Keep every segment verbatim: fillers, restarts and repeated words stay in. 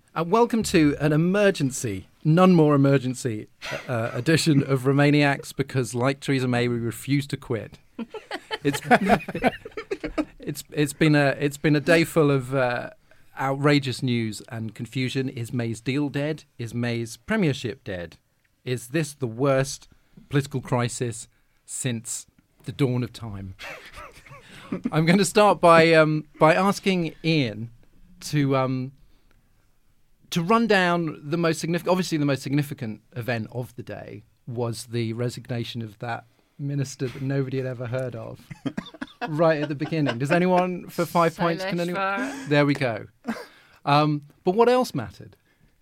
And welcome to an emergency, none more emergency uh, edition of Remainiacs, because like Theresa May, we refuse to quit. It's it's it's been a it's been a day full of uh, outrageous news and confusion. Is May's deal dead? Is May's premiership dead? Is this the worst political crisis since the dawn of time? I'm going to start by um, by asking Ian to. Um, To run down the most significant, obviously the most significant event of the day was the resignation of that minister that nobody had ever heard of, right at the beginning. Does anyone, for five So points, can anyone? Farah. There we go. Um, but what else mattered?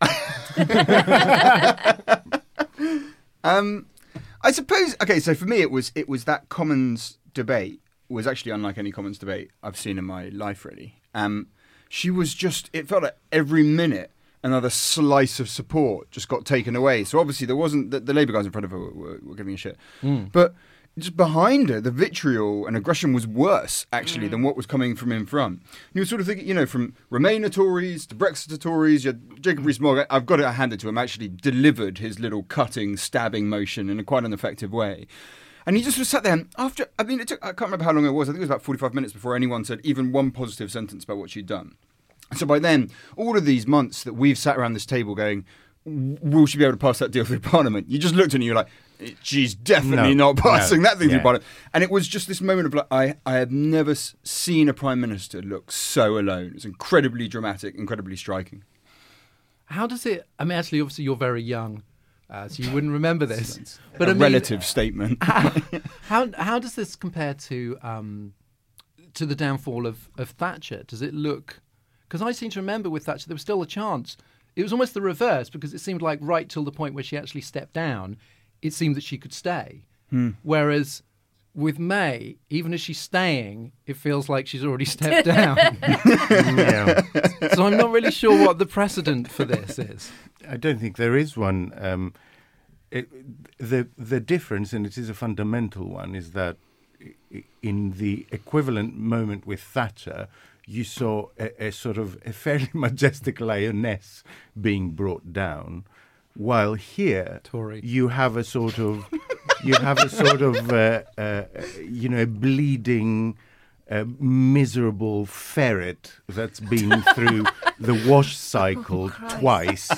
um, I suppose. Okay, so for me, it was it was that Commons debate was actually unlike any Commons debate I've seen in my life. Really, um, she was just. It felt like every minute another slice of support just got taken away. So obviously there wasn't the, the Labour guys in front of her were, were, were giving a shit, Mm. but just behind her, the vitriol and aggression was worse actually Mm. than what was coming from in front. And you were sort of thinking, you know, from Remainer Tories to Brexit Tories, you had Jacob Rees-Mogg. I've got to hand it to him. Actually delivered his little cutting, stabbing motion in a quite an effective way. And he just sort of sat there and after, I mean, it took, I can't remember how long it was. I think it was about forty-five minutes before anyone said even one positive sentence about what she'd done. So by then, all of these months that we've sat around this table going, will she be able to pass that deal through Parliament? You just looked at it and you were like, she's definitely No, not passing no, that thing yeah. through Parliament. And it was just this moment of like, I, I have never s- seen a Prime Minister look so alone. It's incredibly dramatic, incredibly striking. How does it, I mean, actually, obviously you're very young, uh, so you wouldn't remember this. But But a I mean, relative statement. how, how how does this compare to um, to the downfall of, of Thatcher? Does it look... Because I seem to remember with Thatcher there was still a chance. It was almost the reverse, because it seemed like right till the point where she actually stepped down, it seemed that she could stay. Hmm. Whereas with May, even as she's staying, it feels like she's already stepped down. Yeah. So I'm not really sure what the precedent for this is. I don't think there is one. Um, it, the the difference, and it is a fundamental one, is that i- in the equivalent moment with Thatcher, you saw a, a sort of a fairly majestic lioness being brought down, while here Tory. you have a sort of you have a sort of uh, uh, you know bleeding. A miserable ferret that's been through the wash cycle Oh, Christ. twice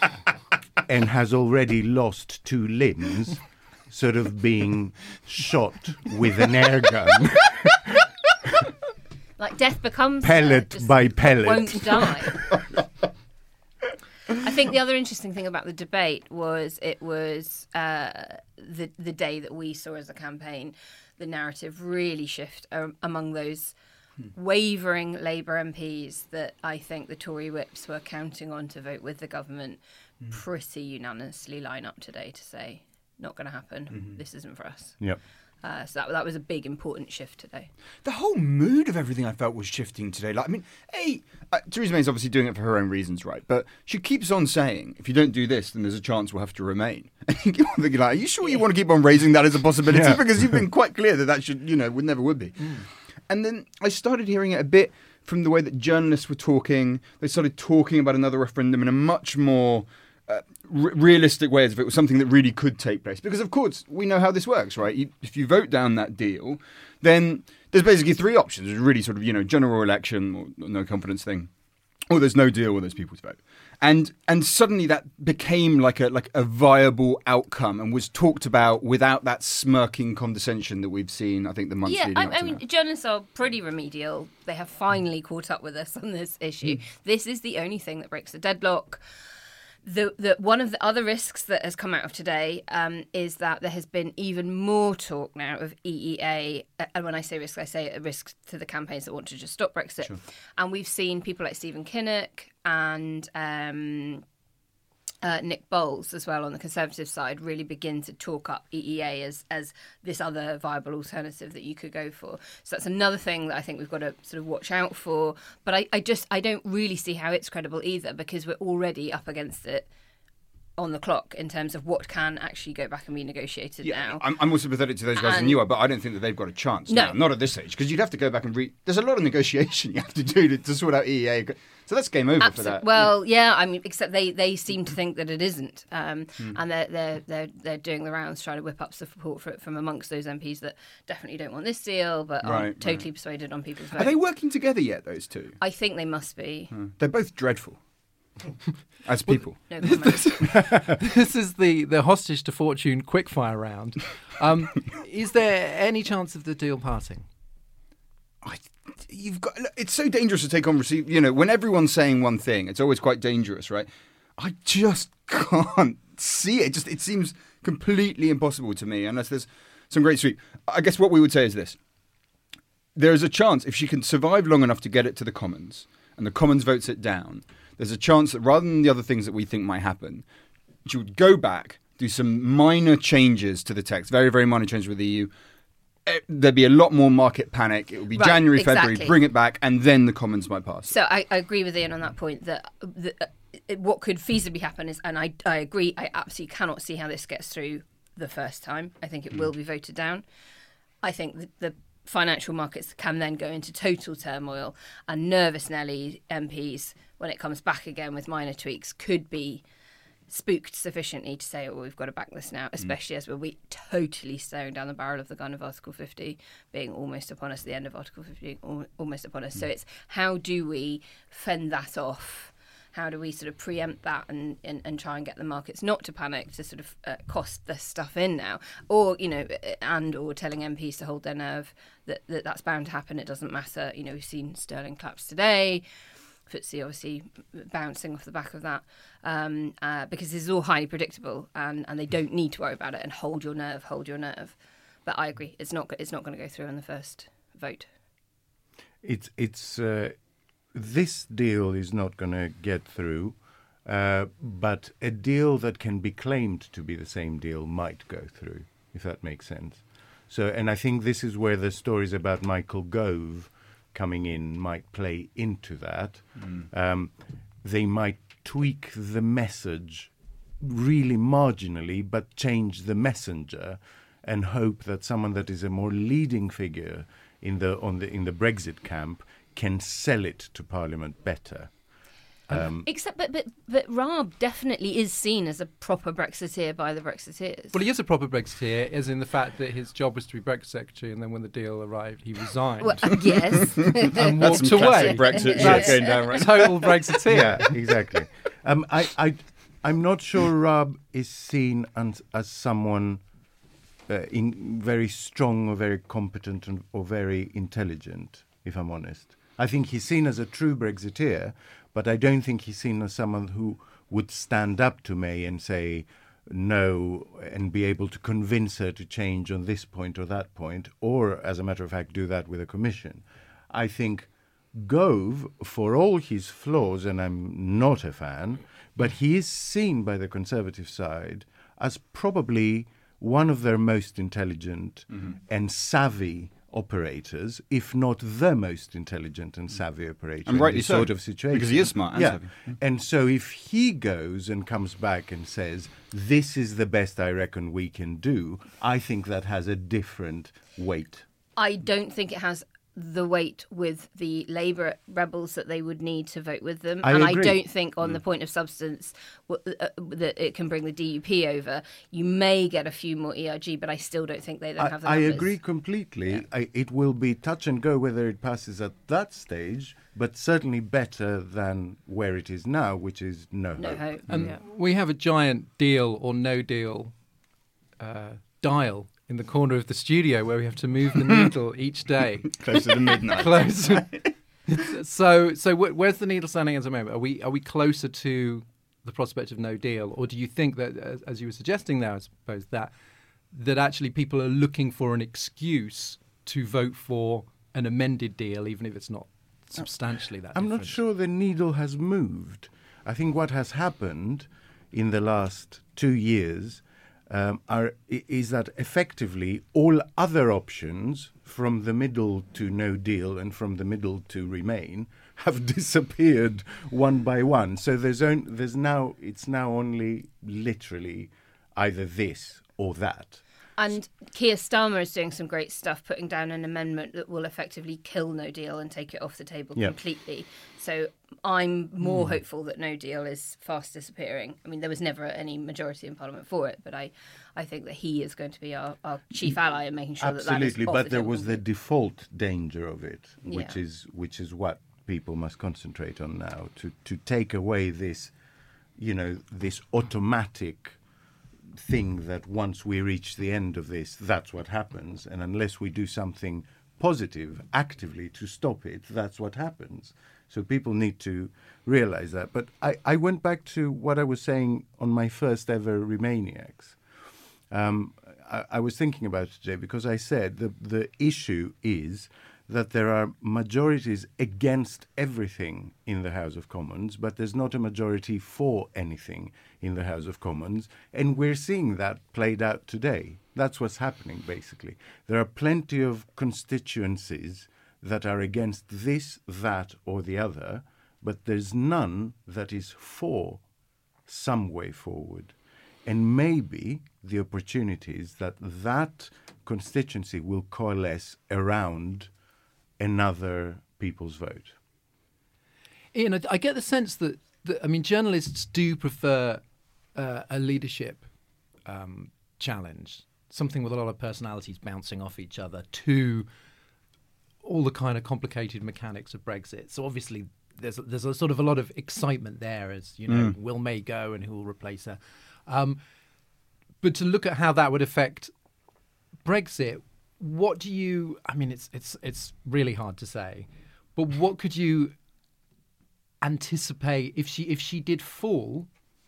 and has already lost two limbs, sort of being shot with an air gun, Like death becomes her, pellet just by pellet. won't die. I think the other interesting thing about the debate was it was uh, the the day that we saw as a campaign the narrative really shift um, among those wavering Labour M Ps that I think the Tory whips were counting on to vote with the government pretty unanimously line up today to say, not going to happen, Mm-hmm. this isn't for us. Yep. Uh, so that, that was a big, important shift today. The whole mood of everything I felt was shifting today. Like, I mean, hey, uh, Theresa May's obviously doing it for her own reasons, right? But she keeps on saying, if you don't do this, then there's a chance we'll have to remain. And you keep on thinking, like, are you sure you want to keep on raising that as a possibility? Yeah. Because you've been quite clear that that should, you know, would never would be. Mm. And then I started hearing it a bit from the way that journalists were talking. They started talking about another referendum in a much more Uh, r- realistic way as if it was something that really could take place. Because, of course, we know how this works, right? You, if you vote down that deal, then there's basically three options. There's really sort of, you know, general election or no confidence thing, or there's no deal or there's people to vote. And and suddenly that became like a like a viable outcome and was talked about without that smirking condescension that we've seen, I think, the months Yeah, leading I, up I to mean, now. journalists are pretty remedial. They have finally caught up with us on this issue. This is the only thing that breaks the deadlock. The, the one of the other risks that has come out of today um, is that there has been even more talk now of E E A. And when I say risk, I say a risk to the campaigns that want to just stop Brexit. Sure. And we've seen people like Stephen Kinnock and um, uh, Nick Bowles as well on the Conservative side really begin to talk up E E A as, as this other viable alternative that you could go for. So that's another thing that I think we've got to sort of watch out for. But I, I just I don't really see how it's credible either, because we're already up against it on the clock in terms of what can actually go back and be negotiated Yeah, now. I'm, I'm also pathetic to those guys than And- you are, but I don't think that they've got a chance. No. now, not at this age, because you'd have to go back and read. There's a lot of negotiation you have to do to, to sort out E E A. So that's game over for Absolutely. that. Well, yeah, I mean, except they, they seem to think that it isn't, um, Hmm. and they're they're they're they're doing the rounds trying to whip up support for it from amongst those M Ps that definitely don't want this deal, but Right, aren't totally persuaded on people's vote. Are they working together yet? Those two. I think they must be. They're both dreadful as people. No comment. This is the, the hostage to fortune quickfire round. Um, is there any chance of the deal passing? I, you've got. look, It's so dangerous to take on receive. You know, when everyone's saying one thing, it's always quite dangerous, right? I just can't see it. Just it seems completely impossible to me, unless there's some great sweep. I guess what we would say is this: there is a chance if she can survive long enough to get it to the Commons, and the Commons votes it down. There's a chance that rather than the other things that we think might happen, she would go back, do some minor changes to the text, very very minor changes with the E U. Eh, There'd be a lot more market panic. It would be Right, January, February, exactly. bring it back, and then the Commons might pass. So I, I agree with Ian on that point that the, uh, it- what could feasibly happen is, and I, I agree, I absolutely cannot see how this gets through the first time. I think it will be voted down. I think the, the financial markets can then go into total turmoil, and nervous Nelly M Ps, when it comes back again with minor tweaks, could be spooked sufficiently to say, oh, we've got to back this now, especially as we're we totally staring down the barrel of the gun of Article fifty being almost upon us, the end of Article fifty al- almost upon us. So it's how do we fend that off? How do we sort of preempt that and, and, and try and get the markets not to panic, to sort of uh, cost this stuff in now? Or, you know, and or telling M Ps to hold their nerve that, that that's bound to happen, it doesn't matter. You know, we've seen sterling collapse today. F T S E obviously bouncing off the back of that, um, uh, because this is all highly predictable, and, and they don't need to worry about it. And hold your nerve, hold your nerve. But I agree, it's not it's not going to go through on the first vote. It's it's uh, this deal is not going to get through, uh, but a deal that can be claimed to be the same deal might go through, if that makes sense. So, and I think this is where the stories about Michael Gove coming in might play into that. Um, they might tweak the message really marginally, but change the messenger, and hope that someone that is a more leading figure in the on the in the Brexit camp can sell it to Parliament better. Um, Except, but, but but Raab definitely is seen as a proper Brexiteer by the Brexiteers. Well, he is a proper Brexiteer, as in the fact that his job was to be Brexit Secretary, and then when the deal arrived, he resigned Well, yes. and That's walked some away. classic Brexit shit That's going down, right? total Brexiteer. yeah, exactly. Um, I, I, I'm not sure Raab is seen as, as someone uh, in very strong or very competent and, or very intelligent, if I'm honest. I think he's seen as a true Brexiteer, but I don't think he's seen as someone who would stand up to May and say no and be able to convince her to change on this point or that point, or, as a matter of fact, do that with a commission. I think Gove, for all his flaws, and I'm not a fan, but he is seen by the Conservative side as probably one of their most intelligent Mm-hmm. and savvy operators, if not the most intelligent and savvy operator And in rightly this so, sort of situation. because he is smart and yeah. savvy. And so if he goes and comes back and says, this is the best I reckon we can do, I think that has a different weight. I don't think it has the weight with the Labour rebels that they would need to vote with them. I and agree. I don't think on the point of substance w- uh, that it can bring the D U P over. You may get a few more E R G, but I still don't think they then I, have the I numbers. agree completely. I, it will be touch and go whether it passes at that stage, but certainly better than where it is now, which is no, No hope. hope. And yeah. we have a giant deal or no deal uh, dial in the corner of the studio where we have to move the needle each day. Closer to midnight. Close. so, so wh- where's the needle standing at the moment? Are we are we closer to the prospect of no deal, or do you think that, as, as you were suggesting there, I suppose that that actually people are looking for an excuse to vote for an amended deal, even if it's not substantially that I'm not different? sure the needle has moved. I think what has happened in the last two years um, are i- is that effectively all other options from the middle to no deal and from the middle to remain have disappeared one by one. So there's on, there's now it's now only literally either this or that. And Keir Starmer is doing some great stuff, putting down an amendment that will effectively kill No Deal and take it off the table Yep. completely. So I'm more mm. hopeful that No Deal is fast disappearing. I mean, there was never any majority in Parliament for it, but I, I think that he is going to be our, our chief ally in making sure Absolutely, that that is off but the there table was the completely. default danger of it, which Yeah. is which is what people must concentrate on now, to, to take away this, you know, this automatic thing that once we reach the end of this, that's what happens. And unless we do something positive actively to stop it, that's what happens. So people need to realize that. But I, I went back to what I was saying on my first ever Remainiacs. Um, I, I was thinking about it today because I said the, the issue is that there are majorities against everything in the House of Commons, but there's not a majority for anything in the House of Commons. And we're seeing that played out today. That's what's happening, basically. There are plenty of constituencies that are against this, that, or the other, but there's none that is for some way forward. And maybe the opportunity is that that constituency will coalesce around another people's vote. Ian, I, I get the sense that, that, I mean, journalists do prefer uh, a leadership um, challenge, something with a lot of personalities bouncing off each other, to all the kind of complicated mechanics of Brexit. So obviously there's a, there's a sort of a lot of excitement there as, you know, mm. will May go and who will replace her. Um, but to look at how that would affect Brexit, what do you, I mean, it's it's it's really hard to say, but what could you anticipate if she if she did fall?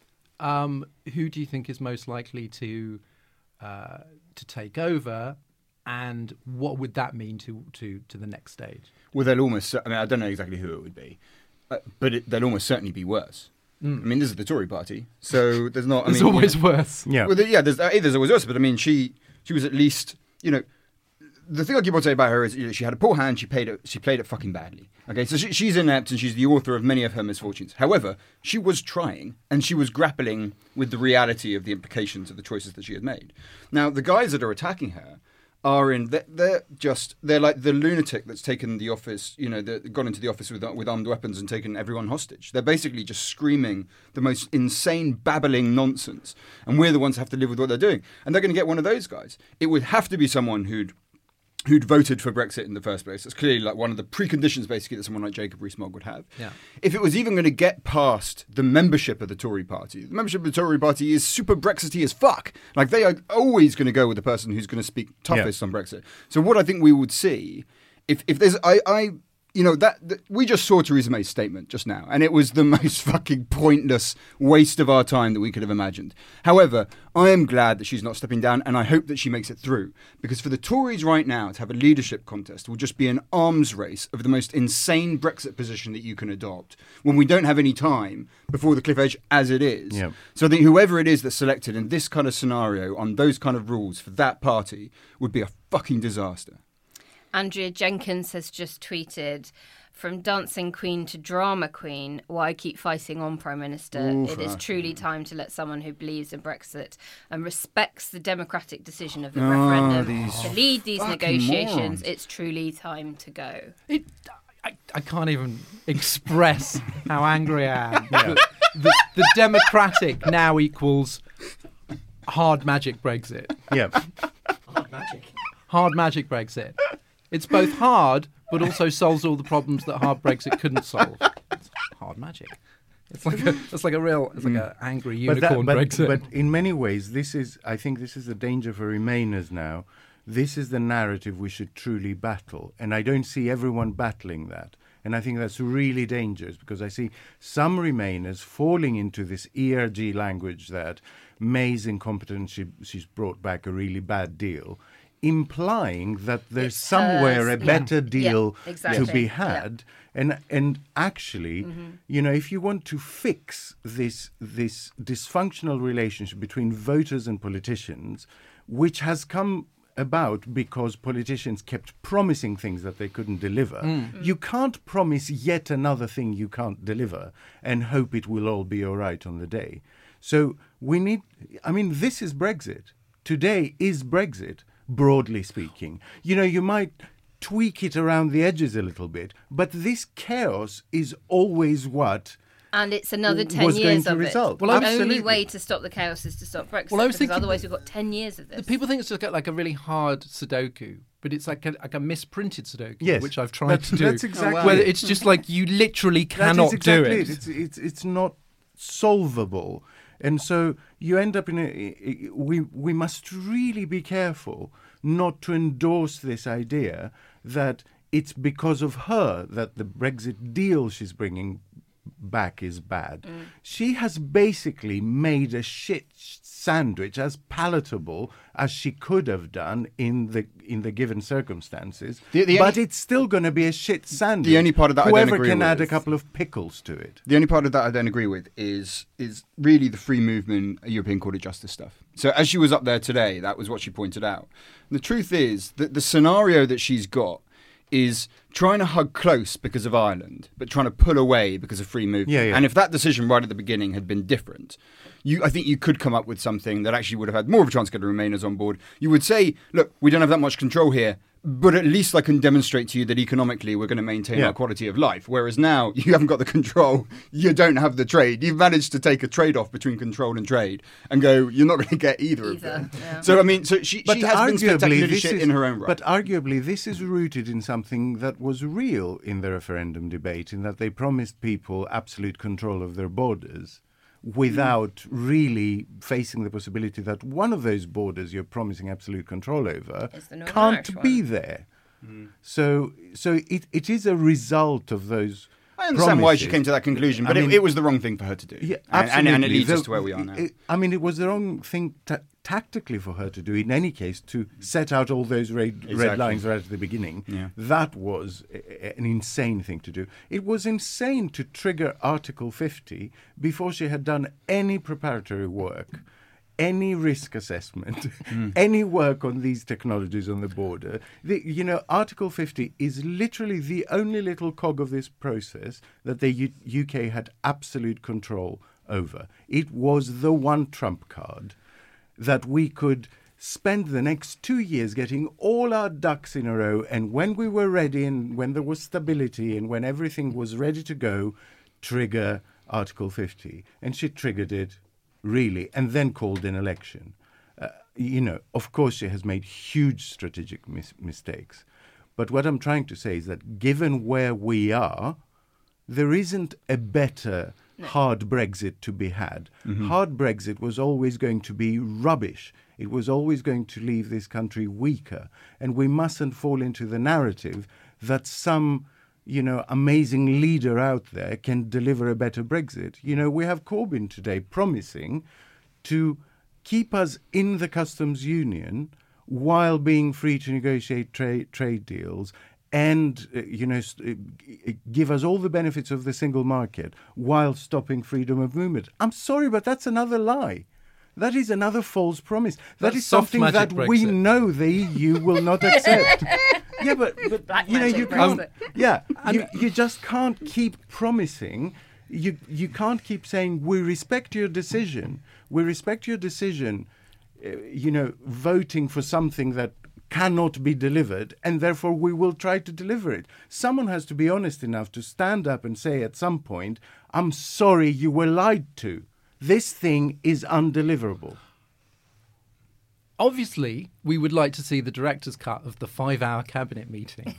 Um, who do you think is most likely to uh, to take over, and what would that mean to, to, to the next stage? Well, they'll almost, I mean, I don't know exactly who it would be, uh, but it, they'll almost certainly be worse. Mm. I mean, this is the Tory party, so there's not... I There's mean, always you know, worse. Yeah, well, yeah, there's, uh, there's always worse, but I mean, she she was at least, you know... The thing I keep on saying about her is, you know, she had a poor hand. She played it. She played it fucking badly. Okay, so she, she's inept and she's the author of many of her misfortunes. However, she was trying and she was grappling with the reality of the implications of the choices that she had made. Now, the guys that are attacking her are in. They're, they're just. They're like the lunatic that's taken the office. You know, that gone into the office with with armed weapons and taken everyone hostage. They're basically just screaming the most insane, babbling nonsense, and we're the ones who have to live with what they're doing. And they're going to get one of those guys. It would have to be someone who'd. who'd voted for Brexit in the first place. That's clearly like one of the preconditions, basically, that someone like Jacob Rees-Mogg would have. Yeah. If it was even going to get past the membership of the Tory party, the membership of the Tory party is super Brexity as fuck. Like, they are always going to go with the person who's going to speak toughest yeah. on Brexit. So what I think we would see, if if there's, I, I you know, that, that we just saw Theresa May's statement just now, and it was the most fucking pointless waste of our time that we could have imagined. However, I am glad that she's not stepping down, and I hope that she makes it through. Because for the Tories right now to have a leadership contest will just be an arms race of the most insane Brexit position that you can adopt when we don't have any time before the cliff edge as it is. Yep. So I think whoever it is that's selected in this kind of scenario on those kind of rules for that party would be a fucking disaster. Andrea Jenkins has just tweeted, from dancing queen to drama queen, why keep fighting on, Prime Minister? Ooh, it is fuck. truly time to let someone who believes in Brexit and respects the democratic decision of the Oh, referendum these to lead these fucking negotiations. morons. It's truly time to go. It, I, I can't even express how angry I am. Yeah. The, the, the democratic now equals hard magic Brexit. yeah. Hard magic. Hard magic Brexit. It's both hard, but also solves all the problems that hard Brexit couldn't solve. It's hard magic. It's like a, it's like a real, it's like an angry unicorn but, that, Brexit. but, but in many ways, this is, I think this is the danger for Remainers now. This is the narrative we should truly battle. And I don't see everyone battling that. And I think that's really dangerous because I see some Remainers falling into this E R G language that May's incompetent, she, she's brought back a really bad deal, implying that there's It's somewhere hers. a better Yeah. deal Yeah, exactly. to be had. Yeah. And and actually, mm-hmm. you know, if you want to fix this this dysfunctional relationship between voters and politicians, which has come about because politicians kept promising things that they couldn't deliver. Mm. You can't promise yet another thing you can't deliver and hope it will all be all right on the day. So we need, I mean, this is Brexit. Today is Brexit, broadly speaking. You know, you might tweak it around the edges a little bit, but this chaos is always what and it's another ten was years going to of result. it. Well, the absolutely. only way to stop the chaos is to stop Brexit. Well, I was because thinking otherwise, we've got ten years of this. The people think it's just like a really hard Sudoku, but it's like a, like a misprinted Sudoku, yes, which I've tried that's, to do. That's exactly. Oh, wow. Where it's just like you literally cannot that is exactly do it. it. It's, it's it's not solvable, and so you end up in a. We we must really be careful not to endorse this idea that it's because of her that the Brexit deal she's bringing back is bad. Mm. She has basically made a shit sandwich as palatable as she could have done in the in the given circumstances. The, the but only, it's still going to be a shit sandwich. The only part of that Whoever I don't agree can with. add a couple of pickles to it. The only part of that I don't agree with is is really the free movement European Court of Justice stuff. So as she was up there today, that was what she pointed out. And the truth is that the scenario that she's got is trying to hug close because of Ireland, but trying to pull away because of free movement. Yeah, yeah. And if that decision right at the beginning had been different, you, I think you could come up with something that actually would have had more of a chance to get the Remainers on board. You would say, look, we don't have that much control here, but at least I can demonstrate to you that economically we're going to maintain yeah. our quality of life. Whereas now you haven't got the control, you don't have the trade. You've managed to take a trade-off between control and trade and go, you're not going to get either, either. of them. Yeah. So, I mean, so she, But she has been spectacularly shit is, in her own right. But arguably this is rooted in something that was real in the referendum debate, in that they promised people absolute control of their borders without mm. really facing the possibility that one of those borders you're promising absolute control over can't be there. Mm. So so it, it is a result of those I understand promises. why she came to that conclusion, but I mean, it, it was the wrong thing for her to do. Yeah, and, absolutely. And, and it leads the, us to where we are now. It, I mean, it was the wrong thing ta- tactically for her to do, in any case, to set out all those red, exactly. red lines right at the beginning. Yeah. That was a, an insane thing to do. It was insane to trigger Article fifty before she had done any preparatory work, any risk assessment, mm. any work on these technologies on the border. The, you know, Article fifty is literally the only little cog of this process that the U- U K had absolute control over. It was the one trump card that we could spend the next two years getting all our ducks in a row, and when we were ready and when there was stability and when everything was ready to go, trigger Article fifty. And she triggered it, really, and then called an election. Uh, you know, of course she has made huge strategic mis- mistakes. But what I'm trying to say is that given where we are, there isn't a better no. hard Brexit to be had. Mm-hmm. Hard Brexit was always going to be rubbish. It was always going to leave this country weaker. And we mustn't fall into the narrative that some, you know, amazing leader out there can deliver a better Brexit. You know, we have Corbyn today promising to keep us in the customs union while being free to negotiate tra- trade deals and, uh, you know, st- uh, give us all the benefits of the single market while stopping freedom of movement. I'm sorry, but that's another lie. That is another false promise. That That's is something that Brexit. we know the E U will not accept. Yeah, but, but Black you know, you Brexit. can't. Yeah, you, you just can't keep promising. You you can't keep saying we respect your decision. We respect your decision. Uh, you know, voting for something that cannot be delivered, and therefore we will try to deliver it. Someone has to be honest enough to stand up and say at some point, "I'm sorry, you were lied to. This thing is undeliverable." Obviously, we would like to see the director's cut of the five-hour cabinet meeting,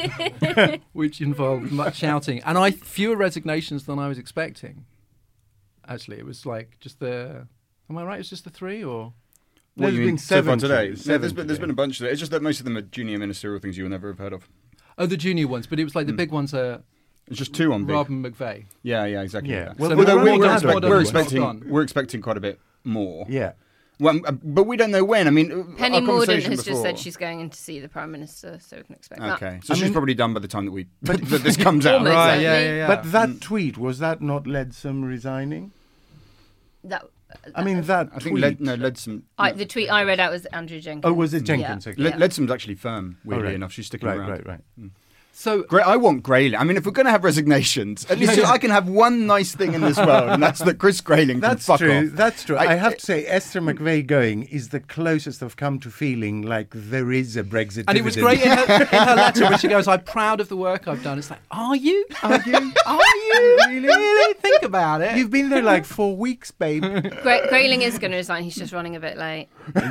which involved much shouting, and I fewer resignations than I was expecting. Actually, it was like just the. Am I right? It's just the three, or What, there's you been mean so far seven today. today. Yeah, there's been there's today. been a bunch today. It's just that most of them are junior ministerial things you will never have heard of. oh, the junior ones, but it was like the Mm. big ones are It's just two on big. Rob and McVeigh. Yeah, yeah, exactly. Yeah. Like Well, that. the Although Rob we're, and we're, McVeigh expect, one we're was expecting done. we're expecting quite a bit more. Yeah. Well, uh, but we don't know when. I mean, Penny our Mordaunt conversation has just before- said she's going in to see the Prime Minister, so we can expect that. Okay, so I she's mean- probably done by the time that we that this comes out. Almost Right, certainly. yeah, yeah, yeah. But that tweet, was that not Leadsom resigning? That I mean, that I think tweet- led, no, Leadsom. I, no. the tweet I read out was Andrew Jenkins. Oh, was it Jenkins? Yeah. Okay. Le- Yeah. Leadsom's actually firm, weirdly Oh, right. enough. She's sticking Right, around. right, right. So Great. I want Grayling. I mean, if we're going to have resignations, at least I can have one nice thing in this world, and that's that Chris Grayling can That's fuck true. off. That's true. I, I- have to say, Esther McVeigh going is the closest I've come to feeling like there is a Brexit. and it was dividend. great in her, in her letter when she goes, "I'm proud of the work I've done." It's like, are you? Are you? Are you really? Really? Think about it. You've been there like four weeks, babe. Gra- Grayling is going to resign. He's just running a bit late.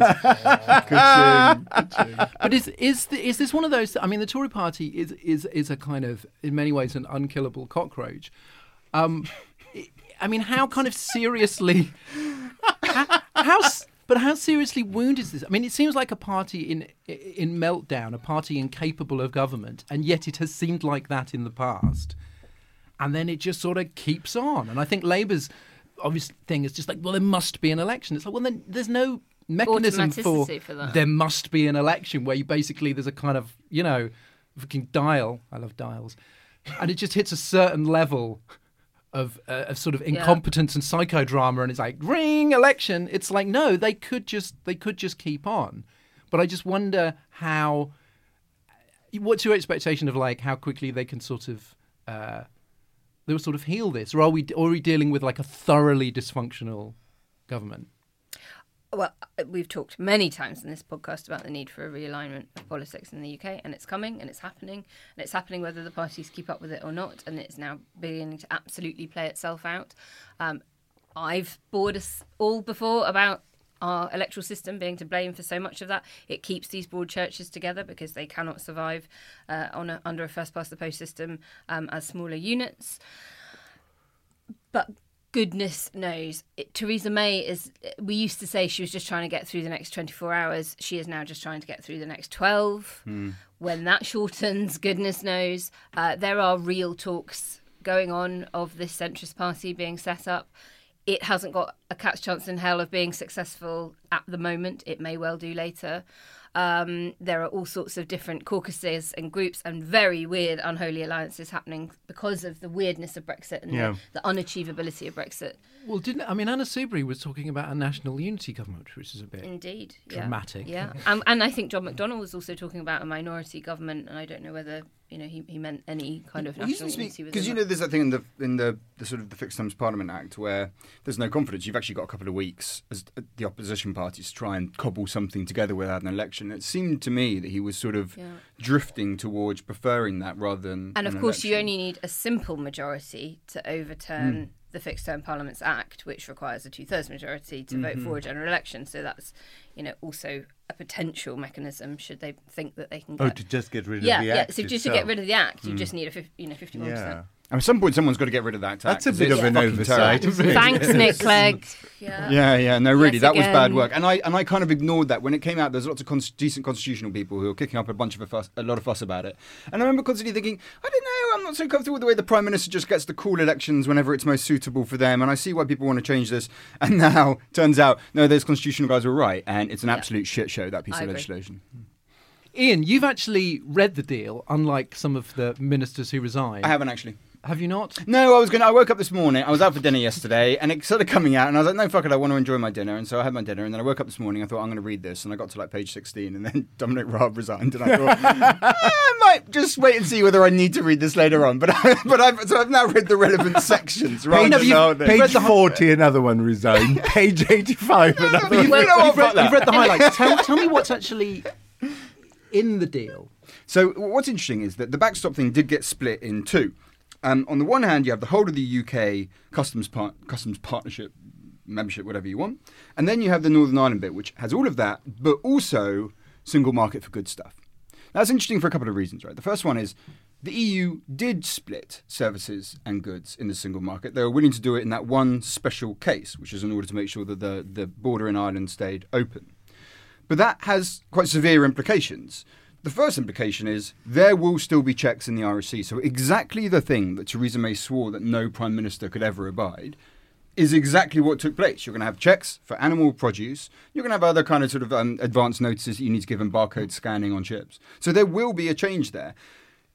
But is is the, is this one of those? I mean, the Tory Party is is is a kind of, in many ways, an unkillable cockroach. Um, I mean, how kind of seriously, how, how s- but how seriously wounded is this? I mean, it seems like a party in in meltdown, a party incapable of government, and yet it has seemed like that in the past, and then it just sort of keeps on. And I think Labour's obvious thing is just like, well, there must be an election. It's like, well, then there's no mechanism for, Automaticity for that. there must be an election where you basically there's a kind of, you know, fucking dial. I love dials, and it just hits a certain level of uh, of sort of incompetence and psychodrama, and it's like ring election. It's like, no, they could just they could just keep on, but I just wonder how. What's your expectation of like how quickly they can sort of uh, they will sort of heal this, or are we or are we dealing with like a thoroughly dysfunctional government? Well, we've talked many times in this podcast about the need for a realignment of politics in the U K, and it's coming and it's happening, and it's happening whether the parties keep up with it or not, and it's now beginning to absolutely play itself out. Um, I've bored us all before about our electoral system being to blame for so much of that. It keeps these broad churches together because they cannot survive uh, on a, under a first-past-the-post system um, as smaller units. But goodness knows, it, Theresa May is, we used to say she was just trying to get through the next twenty-four hours. She is now just trying to get through the next twelve. Mm. When that shortens, goodness knows, uh, there are real talks going on of this centrist party being set up. It hasn't got a cat's chance in hell of being successful at the moment. It may well do later. Um, there are all sorts of different caucuses and groups and very weird unholy alliances happening because of the weirdness of Brexit and Yeah. the, the unachievability of Brexit. Well, didn't I mean Anna Soubry was talking about a national unity government, which is a bit Indeed. Yeah. dramatic. Yeah. Um, and I think John McDonnell was also talking about a minority government, and I don't know whether, you know, he, he meant any kind of Well, he national doesn't speak unity within because you that. know there's that thing in the in the, the sort of the Fixed Terms Parliament Act where there's no confidence. You've actually got a couple of weeks as the opposition parties to try and cobble something together without an election. It seemed to me that he was sort of Yeah. drifting towards preferring that rather than. And of an course, you election. only need a simple majority to overturn the Fixed Term Parliaments Act, which requires a two-thirds majority to vote for a general election. So that's, you know, also a potential mechanism should they think that they can get. Oh, to just get rid yeah, of the yeah. act So just to itself. get rid of the act, you just need a fif- you know fifty-one Yeah. percent. At some point, someone's got to get rid of that tax. That's a bit It's of an fucking oversight, terrible. isn't it? Thanks, Nick Clegg. Yeah. Yeah, yeah, no, really, Yes, that was bad again. work, and I and I kind of ignored that when it came out. There's lots of cons- decent constitutional people who were kicking up a bunch of a, fuss, a lot of fuss about it, and I remember constantly thinking, I don't know, I'm not so comfortable with the way the Prime Minister just gets to call elections whenever it's most suitable for them, and I see why people want to change this. And now turns out, no, those constitutional guys were right, and it's an Yeah. absolute shit show, that piece I of agree. legislation. Ian, you've actually read the deal, unlike some of the ministers who resigned. I haven't actually. Have you not? No, I was gonna. I woke up this morning. I was out for dinner yesterday, and it started coming out, and I was like, "No, fuck it, I want to enjoy my dinner." And so I had my dinner, and then I woke up this morning. I thought I'm going to read this, and I got to like page sixteen, and then Dominic Raab resigned, and I thought "Ah, I might just wait and see whether I need to read this later on. But I, but I've so I've now read the relevant sections. Rather no, than you've- the whole thing. read Page the whole- forty, another one resigned. Page eighty-five, another You've one. read- You've read, fuck that. you've read the highlights. tell, tell me what's actually in the deal. So what's interesting is that the backstop thing did get split in two. Um, on the one hand, you have the whole of the U K customs par- customs partnership membership, whatever you want, and then you have the Northern Ireland bit, which has all of that, but also single market for good stuff. Now, that's interesting for a couple of reasons, right? The first one is the E U did split services and goods in the single market. They were willing to do it in that one special case, which is in order to make sure that the, the border in Ireland stayed open. But that has quite severe implications. The first implication is there will still be checks in the R S C. So exactly the thing that Theresa May swore that no Prime Minister could ever abide is exactly what took place. You're going to have checks for animal produce. You're going to have other kind of sort of um, advanced notices that you need to give and barcode scanning on ships. So there will be a change there.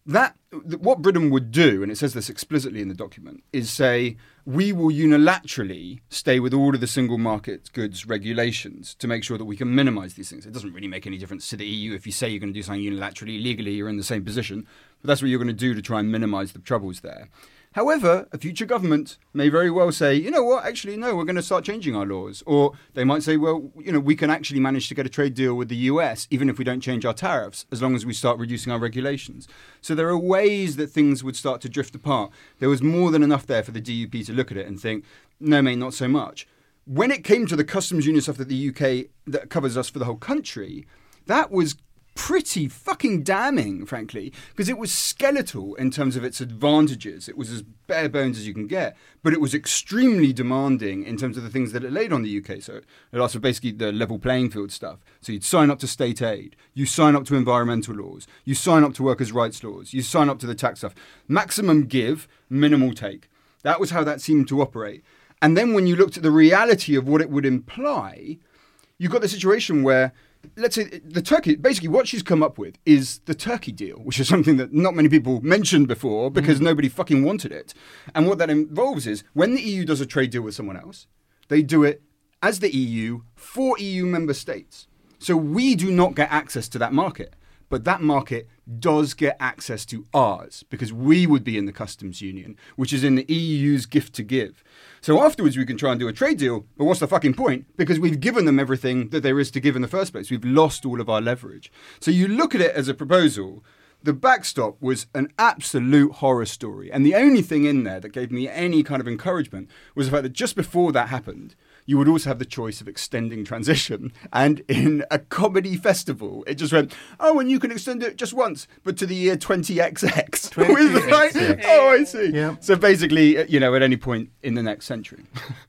that th- what Britain would do, and it says this explicitly in the document, is say we will unilaterally stay with all of the single market goods regulations to make sure that we can minimise these things. It doesn't really make any difference to the E U if you say you're going to do something unilaterally. Legally, you're in the same position, but that's what you're going to do to try and minimise the troubles there. However, a future government may very well say, you know what, actually, no, we're going to start changing our laws. Or they might say, well, you know, we can actually manage to get a trade deal with the U S, even if we don't change our tariffs, as long as we start reducing our regulations. So there are ways that things would start to drift apart. There was more than enough there for the D U P to look at it and think, no, mate, not so much. When it came to the customs union stuff that the U K, that covers us for the whole country, that was pretty fucking damning, frankly, because it was skeletal in terms of its advantages. It was as bare bones as you can get, but it was extremely demanding in terms of the things that it laid on the U K. So it asked for basically the level playing field stuff. So you'd sign up to state aid, you sign up to environmental laws, you sign up to workers' rights laws, you sign up to the tax stuff. Maximum give, minimal take. That was how that seemed to operate. And then when you looked at the reality of what it would imply, you got the situation where, let's say the Turkey, basically what she's come up with is the Turkey deal, which is something that not many people mentioned before because mm. nobody fucking wanted it. And what that involves is when the E U does a trade deal with someone else, they do it as the E U for E U member states. So we do not get access to that market, but that market does get access to ours because we would be in the customs union, which is in the E U's gift to give. So afterwards we can try and do a trade deal, but what's the fucking point? Because we've given them everything that there is to give in the first place. We've lost all of our leverage. So you look at it as a proposal. The backstop was an absolute horror story. And the only thing in there that gave me any kind of encouragement was the fact that just before that happened, you would also have the choice of extending transition. And in a comedy festival, it just went, oh, and you can extend it just once, but to the year twenty X X. twenty X X. Like, oh, I see. Yeah. So basically, you know, at any point in the next century.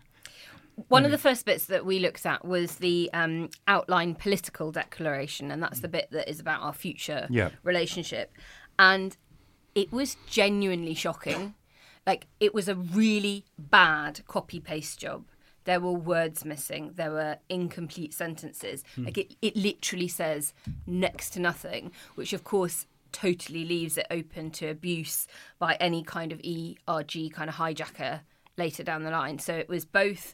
One of the first bits that we looked at was the um, outline political declaration, and that's the bit that is about our future yeah. relationship. And it was genuinely shocking. Like, it was a really bad copy-paste job. There were words missing. There were incomplete sentences. Hmm. Like, it, it literally says next to nothing, which, of course, totally leaves it open to abuse by any kind of E R G kind of hijacker later down the line. So it was both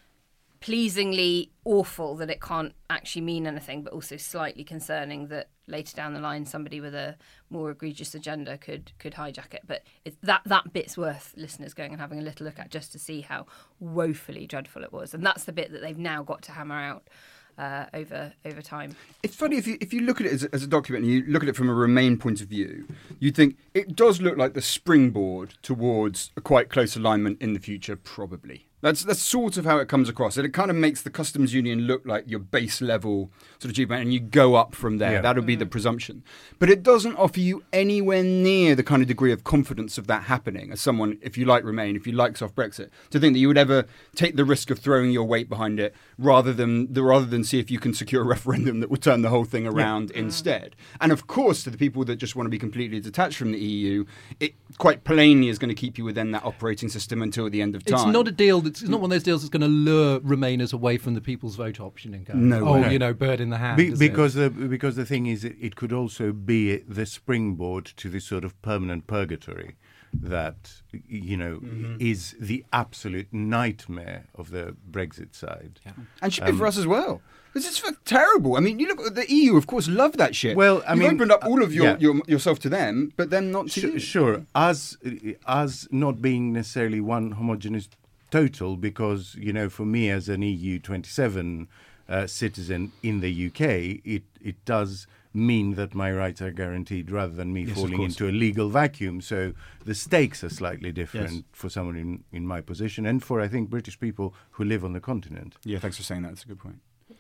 pleasingly awful that it can't actually mean anything, but also slightly concerning that later down the line somebody with a more egregious agenda could could hijack it. But it's, that that bit's worth listeners going and having a little look at just to see how woefully dreadful it was. And that's the bit that they've now got to hammer out uh, over over time. It's funny, if you if you look at it as a, as a document and you look at it from a Remain point of view, you think it does look like the springboard towards a quite close alignment in the future, probably. That's that's sort of how it comes across. And it kind of makes the customs union look like your base level sort of achievement, and you go up from there. Yeah. That'll be the presumption. But it doesn't offer you anywhere near the kind of degree of confidence of that happening as someone, if you like Remain, if you like soft Brexit, to think that you would ever take the risk of throwing your weight behind it rather than rather than see if you can secure a referendum that would turn the whole thing around yeah. instead. And of course, to the people that just want to be completely detached from the E U, it quite plainly is going to keep you within that operating system until the end of time. It's not a deal that's it's not one of those deals that's going to lure Remainers away from the people's vote option and go, no, oh, no. you know, bird in the hand. Be, because the because the thing is, it, it could also be the springboard to this sort of permanent purgatory that, you know, mm-hmm. is the absolute nightmare of the Brexit side. Yeah. And should be um, for us as well. This is terrible. I mean, you look at the E U, of course, love that shit. Well, I You've mean, opened up all of your, yeah. your yourself to them, but them not to sure, you. Sure. As, as not being necessarily one homogeneous total, because, you know, for me as an E U twenty-seven uh, citizen in the U K, it, it does mean that my rights are guaranteed rather than me yes, falling into a legal vacuum. So the stakes are slightly different yes. for someone in, in my position and for, I think, British people who live on the continent. Yeah, thanks for saying that. That's a good point.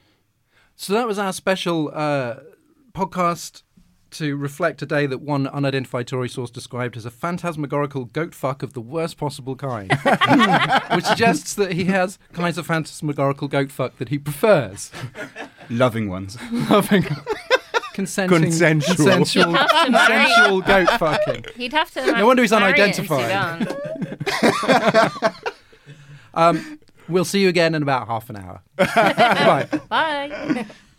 So that was our special uh, podcast to reflect a day that one unidentified Tory source described as a phantasmagorical goat fuck of the worst possible kind, which suggests that he has kinds of phantasmagorical goat fuck that he prefers. Loving ones. Loving Consenting, consensual, consensual, consensual goat fucking. He'd have to. No wonder he's unidentified. um, we'll see you again in about half an hour. Bye. Bye.